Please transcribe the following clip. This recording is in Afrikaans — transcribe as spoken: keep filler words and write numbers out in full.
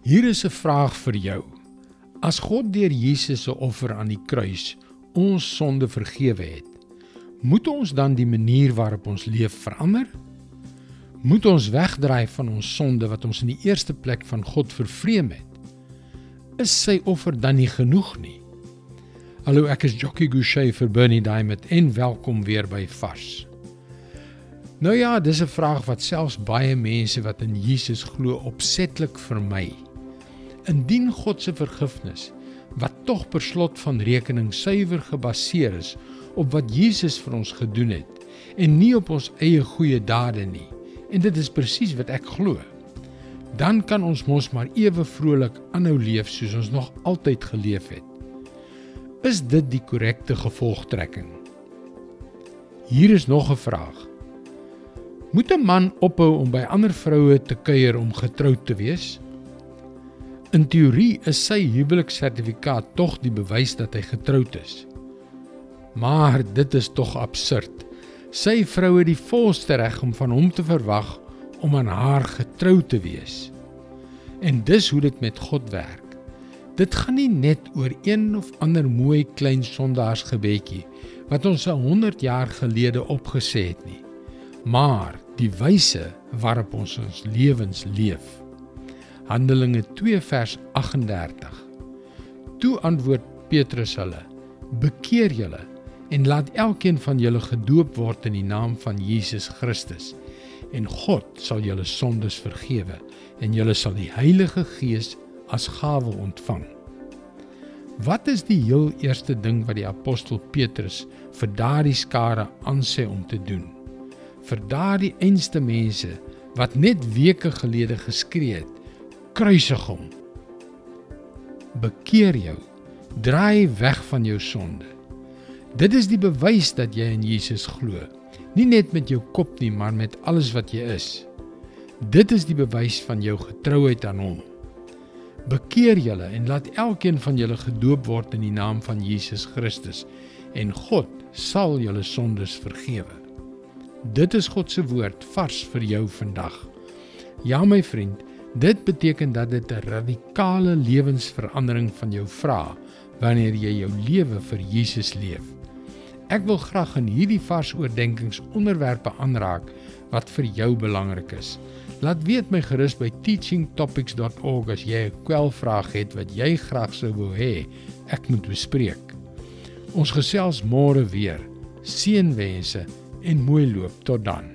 Hier is 'n vraag vir jou. As God deur Jesus se offer aan die kruis ons sonde vergewe het, moet ons dan die manier waarop ons leef verander? Moet ons wegdraai van ons sonde wat ons in die eerste plek van God vervreem het? Is sy offer dan nie genoeg nie? Hallo, ek is Jockey Gouchee vir Bernie Diamond en welkom weer by Vars. Nou ja, dis 'n vraag wat selfs baie mense wat in Jesus glo opsetlik vermy. Indien God se vergifnis, wat tog per slot van rekening suiwer gebaseer is op wat Jesus vir ons gedoen het, en nie op ons eie goeie dade nie, en dit is presies wat ek glo, dan kan ons mos maar ewe vrolik aanhou leef soos ons nog altyd geleef het. Is dit die korrekte gevolgtrekking? Hier is nog 'n vraag. Moet 'n man ophou om by ander vroue te kuier om getroud te wees? In teorie is sy huweliksertifikaat tog die bewys dat hy getroud is. Maar dit is tog absurd. Sy vrou het die volste reg om van hom te verwag om aan haar getrou te wees. En dis hoe dit met God werk. Dit gaan nie net oor een of ander mooi klein sondaarsgebedjie wat ons al honderd jaar gelede opgesê het nie, maar die wyse waarop ons ons lewens leef. Handelinge twee vers agt en dertig. Toe antwoord Petrus hulle, bekeer julle en laat elkeen van julle gedoop word in die naam van Jesus Christus, en God sal julle sondes vergewe, en julle sal die Heilige Gees as gawe ontvang. Wat is die heel eerste ding wat die apostel Petrus vir daardie skare aansê om te doen? Vir daardie einste mense wat net weke gelede geskree het, kruisig hom. Bekeer jou, draai weg van jou sonde. Dit is die bewys dat jy in Jesus glo, nie net met jou kop nie, maar met alles wat jy is. Dit is die bewys van jou getrouheid aan hom. Bekeer julle en laat elkeen van julle gedoop word in die naam van Jesus Christus, en God sal julle sondes vergewe. Dit is God se woord vars vir jou vandag. Ja, my vriend, dit beteken dat dit 'n radikale lewensverandering van jou vra, wanneer jy jou lewe vir Jesus leef. Ek wil graag in hierdie vars oordenkings onderwerpe aanraak wat vir jou belangrik is. Laat weet my gerus by teaching topics dot org as jy 'n kwelvraag het wat jy graag sou wou hê ek moet bespreek. Ons gesels môre weer. Seënwense en mooi loop tot dan.